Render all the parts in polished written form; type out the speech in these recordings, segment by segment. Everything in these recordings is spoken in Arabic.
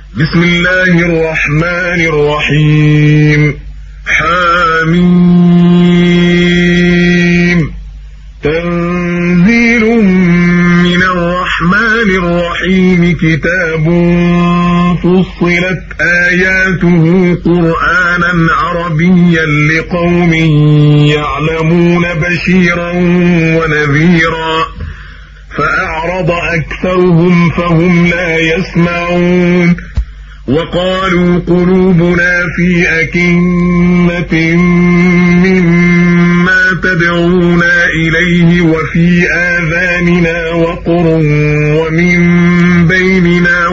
بسم الله الرحمن الرحيم. حميم. تنزيل من الرحمن الرحيم. كتاب فصلت آياته قرآنا عربيا لقوم يعلمون بشيرا ونذيرا فأعرض أكثرهم فهم لا يسمعون. وقالوا قلوبنا في أكنة مما تدعونا إليه وفي آذاننا وقر ومن بيننا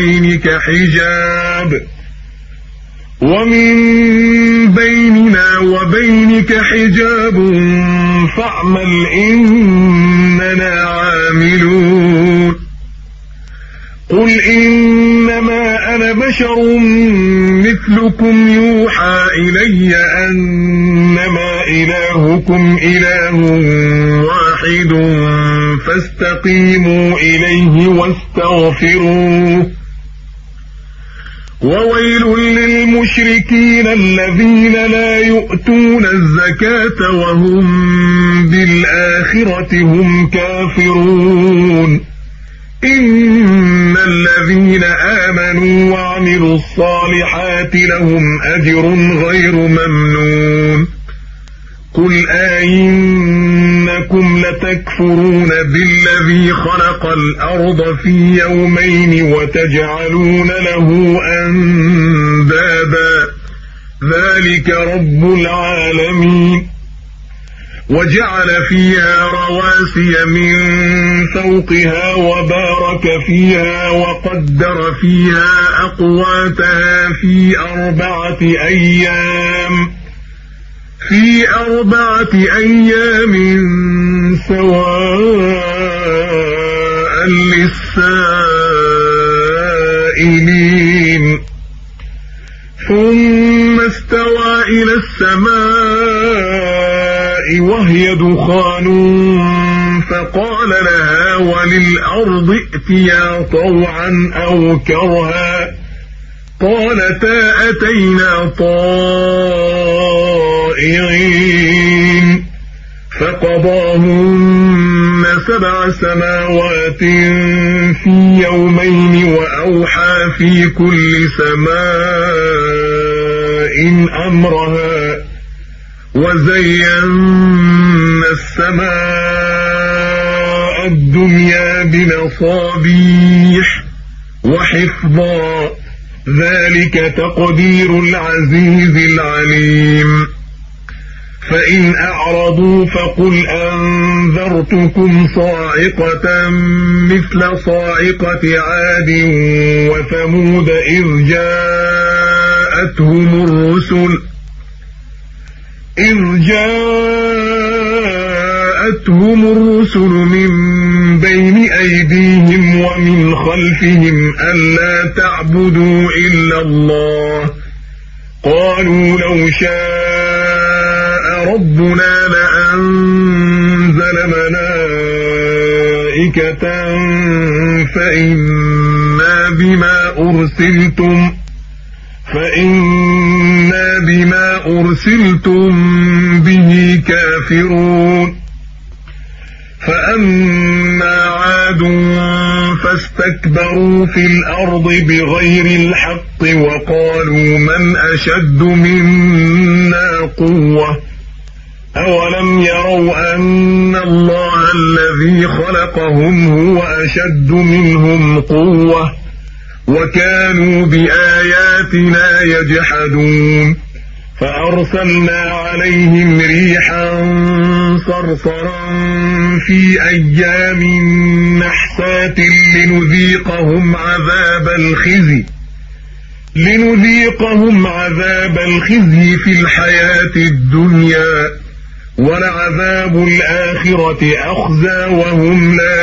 وبينك حجاب فاعمل إننا عاملون. قل إنما أنا بشر مثلكم يوحى إلي أنما إلهكم إله واحد فاستقيموا إليه واستغفروه. وويل للمشركين الذين لا يؤتون الزكاة وهم بالآخرة هم كافرون. إن الذين آمنوا وعملوا الصالحات لهم أجر غير ممنون. قل أئنكم لتكفرون بالذي خلق الأرض في يومين وتجعلون له أندادا ذلك رب العالمين. وجعل فيها رواسي من فوقها وبارك فيها وقدر فيها أقواتها في أربعة أيام سواء للسائلين. ثم استوى إلى السماء وهي دخان فقال لها وللأرض ائتيا طوعا أو كرها قالتا أتينا طائعين. فقضاهن 7 سماوات في يومين وأوحى في كل سماء أمرها وزينا السماء الدنيا بمصابيح وحفظا ذلك تقدير العزيز العليم. فإن أعرضوا فقل أنذرتكم صاعقة مثل صاعقة عاد وثمود إذ جاءتهم الرسل من بين أيديهم ومن خلفهم ألا تعبدوا إلا الله قالوا لو شاء ربنا لأنزل ملائكة فإنا بما أرسلتم به كافرون. فأما عاد فاستكبروا في الأرض بغير الحق وقالوا من أشد منا قوة أولم يروا أن الله الذي خلقهم هو أشد منهم قوة وكانوا بآياتنا يجحدون. فأرسلنا عليهم ريحا صرصرا في أيام نحسات لنذيقهم عذاب الخزي في الحياة الدنيا ولعذاب الآخرة أخزى وهم لا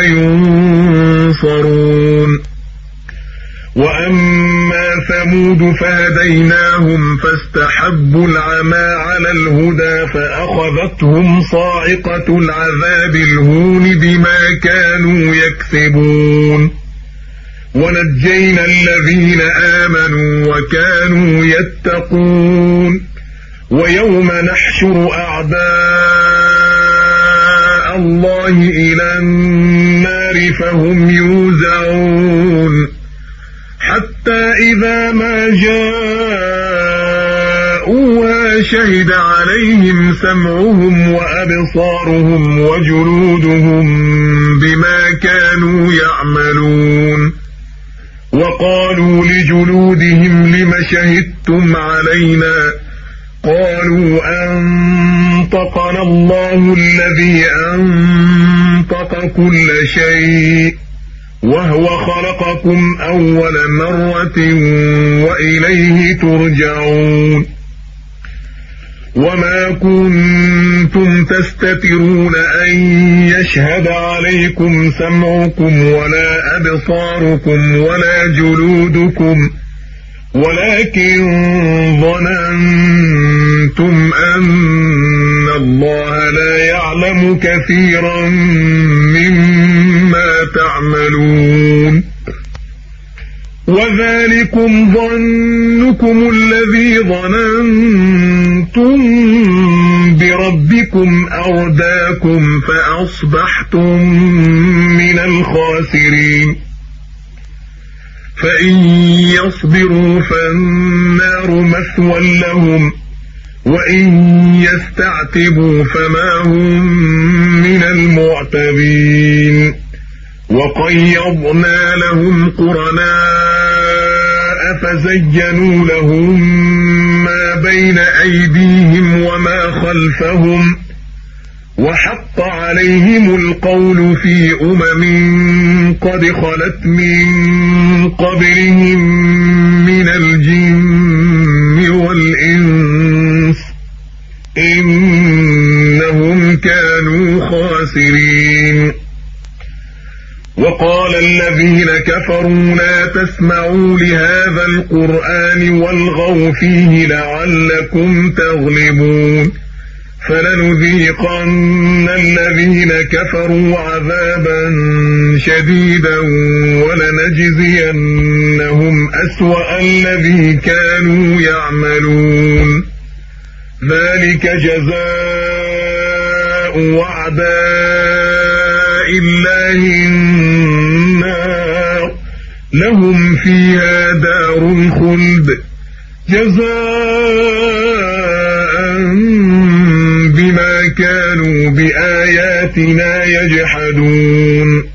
ينصرون. وأما ثمود فهديناهم فاستحبوا العمى على الهدى فأخذتهم صاعقة العذاب الهون بما كانوا يكسبون. ونجينا الذين آمنوا وكانوا يتقون ويوم نحشر أعداء الله إلى النار فهم يوزعون حتى إذا ما جاءوها شهد عليهم سمعهم وأبصارهم وجلودهم بما كانوا يعملون وقالوا لجلودهم لم شهدتم علينا قالوا أنطقنا الله الذي أنطق كل شيء وهو خلقكم أول مرة وإليه ترجعون وما كنتم تستترون أن يشهد عليكم سمعكم ولا أبصاركم ولا جلودكم ولكن ظننتم أن الله لا يعلم كثيرا مما تعملون وذلكم ظنكم الذي ظننتم بربكم أرداكم فأصبحتم من الخاسرين فإن يصبروا فالنار مثوى لهم وإن يستعتبوا فما هم من المعتبين وقيضنا لهم قرناء فزينوا لهم ما بين أيديهم وما خلفهم وحق عليهم القول في قد خلت من قبلهم من الجن والإنس إنهم كانوا خاسرين وقال الذين كفروا لا تسمعوا لهذا القرآن والغوا فيه لعلكم تغلبون فلنذيقن الذين كفروا عذابا شديدا ولنجزينهم أسوأ الذي كانوا يعملون ذلك جزاء أعداء الله النار لهم فيها دار الخلد جزاء بما كانوا بآياتنا يجحدون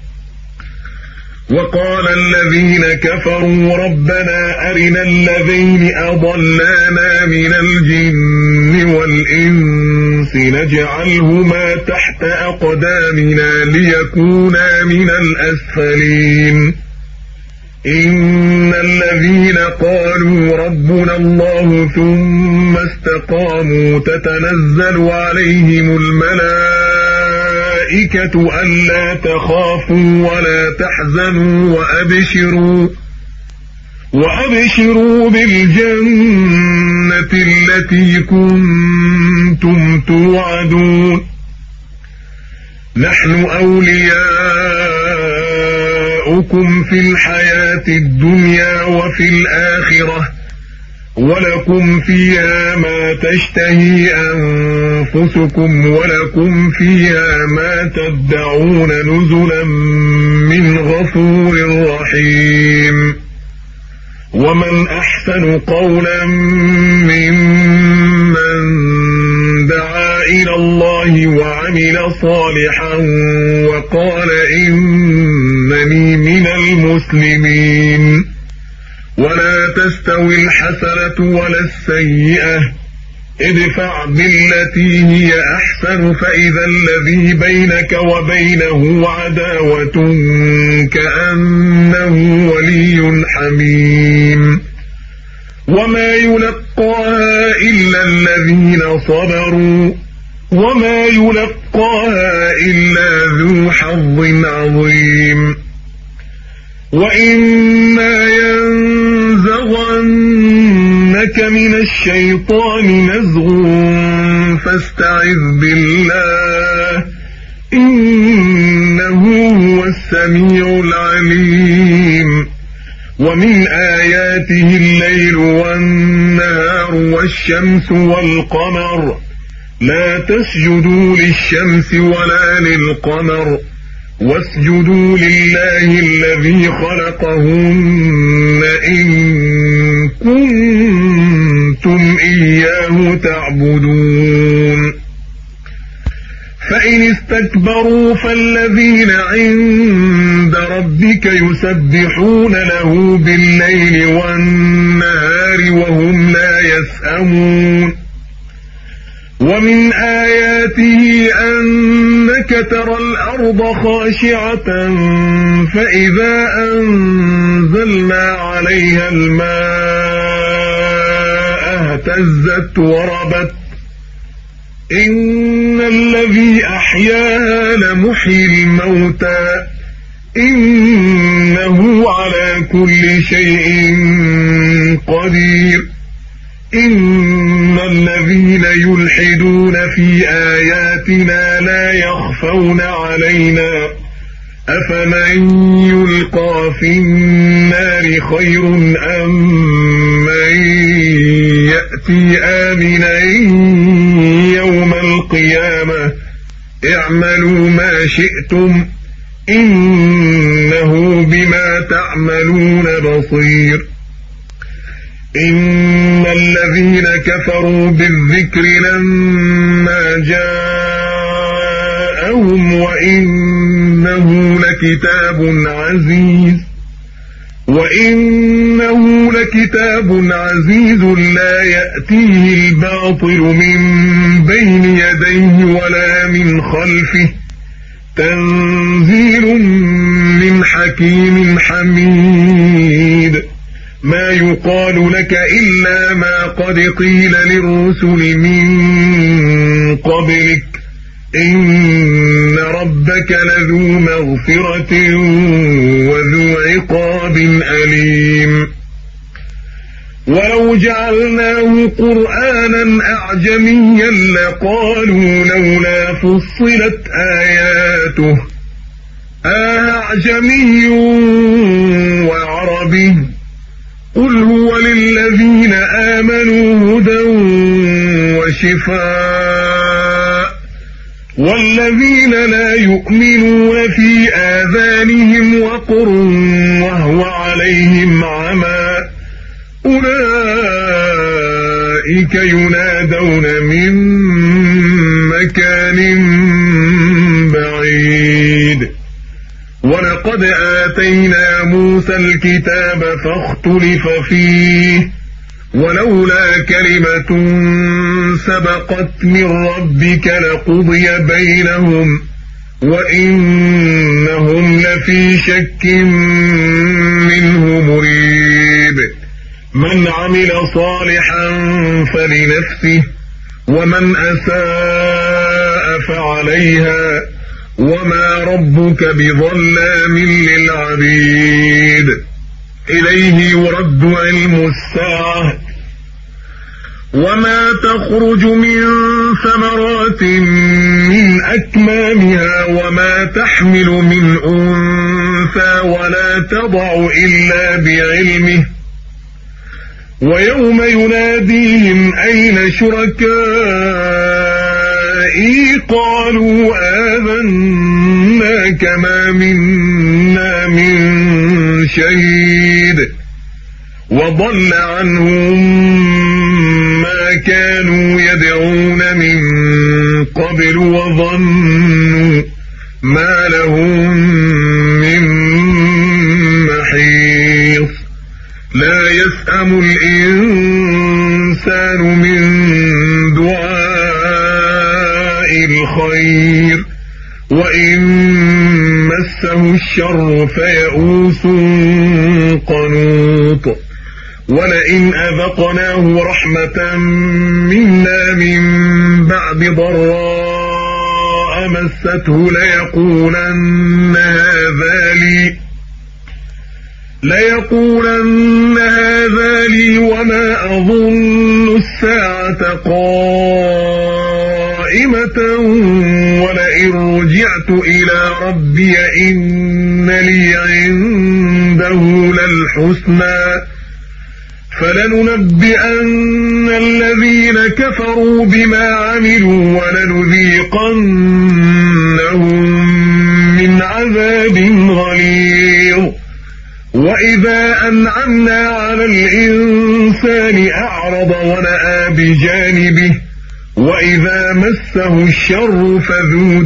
وقال الذين كفروا ربنا أرنا الذين أضلانا من الجن والإنس نجعلهما تحت أقدامنا ليكونا من الأسفلين إن الذين قالوا ربنا الله ثم استقاموا تتنزل عليهم الملائكة ألا تخافوا ولا تحزنوا وأبشروا بالجنة التي كنتم توعدون نحن أولياؤكم في الحياة الدنيا وفي الآخرة ولكم فيها ما تشتهي أنفسكم ولكم فيها ما تدعون نزلا من غفور رحيم ومن أحسن قولا ممن دعا إلى الله وعمل صالحا وقال إنني من المسلمين ولا تستوي الحسنة ولا السيئة ادفع بالتي هي أحسن فإذا الذي بينك وبينه عداوة كأنه ولي حميم وما يلقاها إلا الذين صبروا وما يلقاها إلا ذو حظ عظيم وإما ينزغنك من الشيطان نزغ فاستعذ بالله إنه هو السميع العليم ومن آياته الليل والنهار والشمس والقمر لا تسجدوا للشمس ولا للقمر واسجدوا لله الذي خلقهن إن كنتم إياه تعبدون فإن استكبروا فالذين عند ربك يسبحون له بالليل والنهار وهم لا يسأمون ومن آياته أنك ترى الأرض خاشعة فإذا أنزلنا عليها الماء اهتزت وربت إن الذي أحياها لمحيي الموتى إنه على كل شيء قدير إن الذين يلحدون في آياتنا لا يخفون علينا أفمن يلقى في النار خير أم من يأتي آمنا يوم القيامة اعملوا ما شئتم إنه بما تعملون بصير إن الذين كفروا بالذكر لما جاءهم وإنه لكتاب عزيز لا يأتيه الباطل من بين يديه ولا من خلفه تنزيل من حكيم حميد ما يقال لك إلا ما قد قيل للرسل من قبلك إن ربك لذو مغفرة وذو عقاب أليم ولو جعلناه قرآنا أعجميا لقالوا لولا فصلت آياته أعجمي وعربي قل هو للذين آمنوا هدى وشفاء والذين لا يؤمنون في آذانهم وقر وهو عليهم عمى أولئك ينادون من مكان بعيد ولقد آتينا موسى الكتاب فاختلف فيه ولولا كلمة سبقت من ربك لقضي بينهم وإنهم لفي شك منه مريب من عمل صالحا فلنفسه ومن أساء فعليها وما ربك بظلام للعبيد إليه يرد علم الساعة وما تخرج من ثمرات من أكمامها وما تحمل من أنثى ولا تضع إلا بعلمه ويوم يناديهم أين شركائي قالوا آذناك ما منا من شهيد وضل عنهم ما كانوا يدعون من قبل وظنوا ما لهم من محيص لا يسأم الإنسان من دعاء الخير وإن مسه الشر فيئوس قنوط ولئن أذقناه رحمة منا من بعد ضراء مسته ليقولن هذا لي وما أظن الساعة قائمة ولئن رجعت إلى ربي إن لي عنده الحسنى فلننبئن الذين كفروا بما عملوا ولنذيقنهم من عذاب غليظ وإذا أنعمنا على الإنسان أعرض ونأى بجانبه وإذا مسه الشر فذو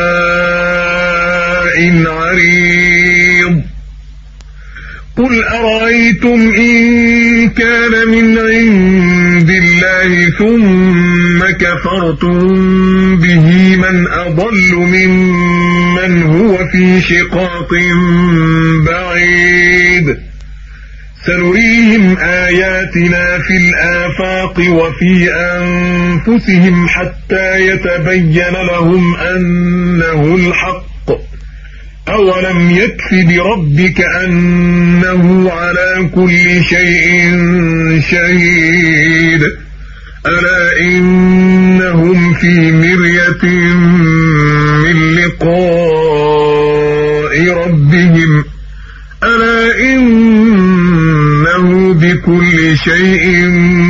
دعاء عريض قل أرأيتم إن كان من عند الله ثم كفرتم به من أضل ممن هو في شقاق بعيد سنريهم آياتنا في الآفاق وفي أنفسهم حتى يتبين لهم أنه الحق أولم يكف بربك أنه على كل شيء شهيد ألا إنهم في مرية من لقاء ربهم ألا إنه بكل شيء